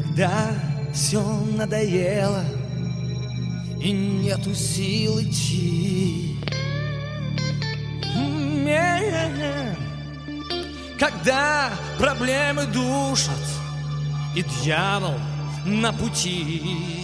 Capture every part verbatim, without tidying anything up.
Когда все надоело и нету сил идти, когда проблемы душат и дьявол на пути,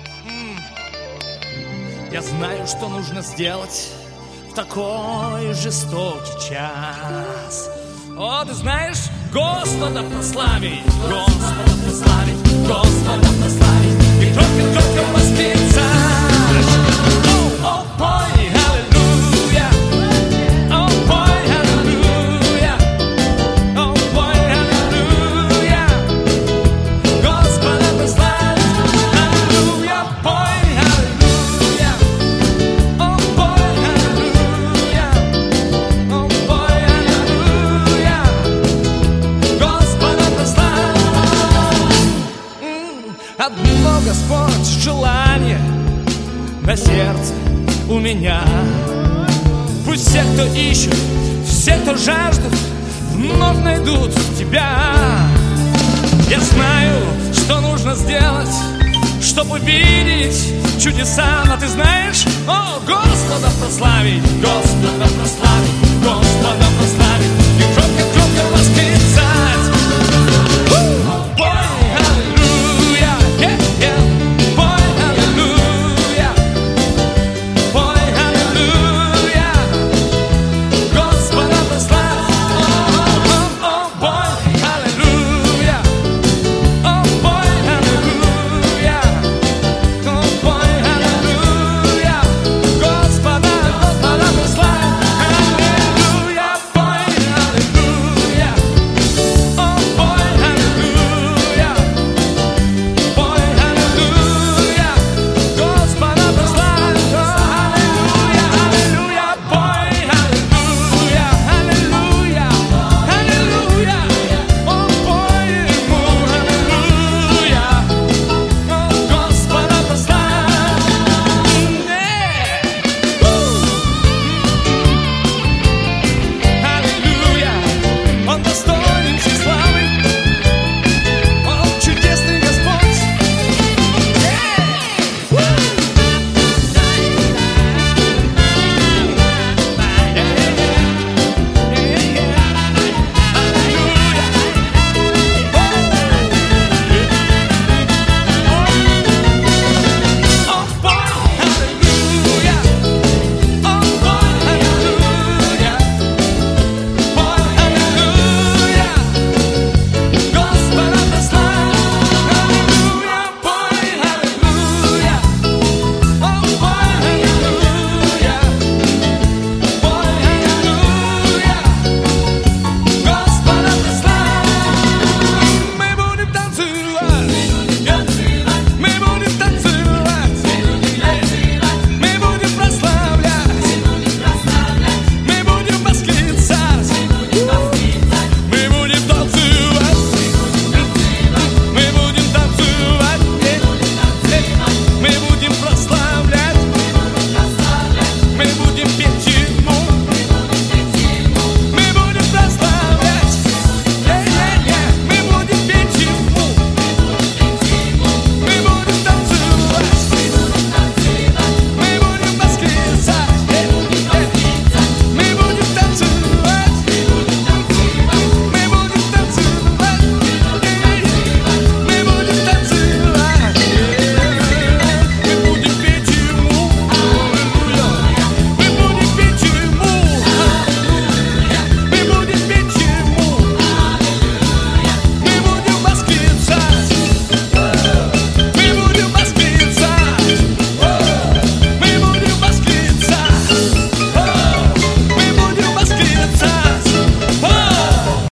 я знаю, что нужно сделать в такой жестокий час. О, ты знаешь, Господа прославить, Господа прославить, Господа прославить и громко-громко восклицать. О, пой, аллилуйя, о, пой, аллилуйя, о, пой, аллилуйя, Господа прославить, аллилуйя, пой, аллилуйя, о, пой, аллилуйя, о, пой, аллилуйя, Господа прославить. Одно, Господь, желание на сердце у меня. Пусть все, кто ищут, все, кто жаждут, вновь найдут Тебя. Я знаю, что нужно сделать, чтобы видеть чудеса. Но ты знаешь, о, Господа прославить, Господа прославить, Господа прославить.